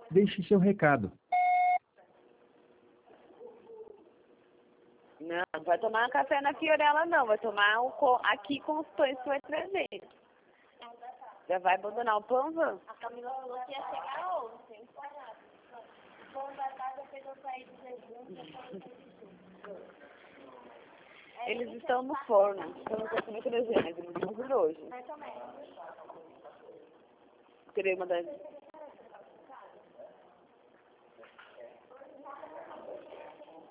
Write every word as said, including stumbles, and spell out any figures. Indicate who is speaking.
Speaker 1: Deixe seu recado.
Speaker 2: Não, não vai tomar um café na Fiorella, não. Vai tomar um co- aqui com os pães que vai trazer. Já vai abandonar o pão, Van?
Speaker 3: A Camila falou que ia chegar ontem. O pão da casa fez eu sair do jejum.
Speaker 2: Eles estão no forno. Então não quero comer trezentos, eles vão vir hoje.
Speaker 3: Mas também.
Speaker 2: Queria mandar...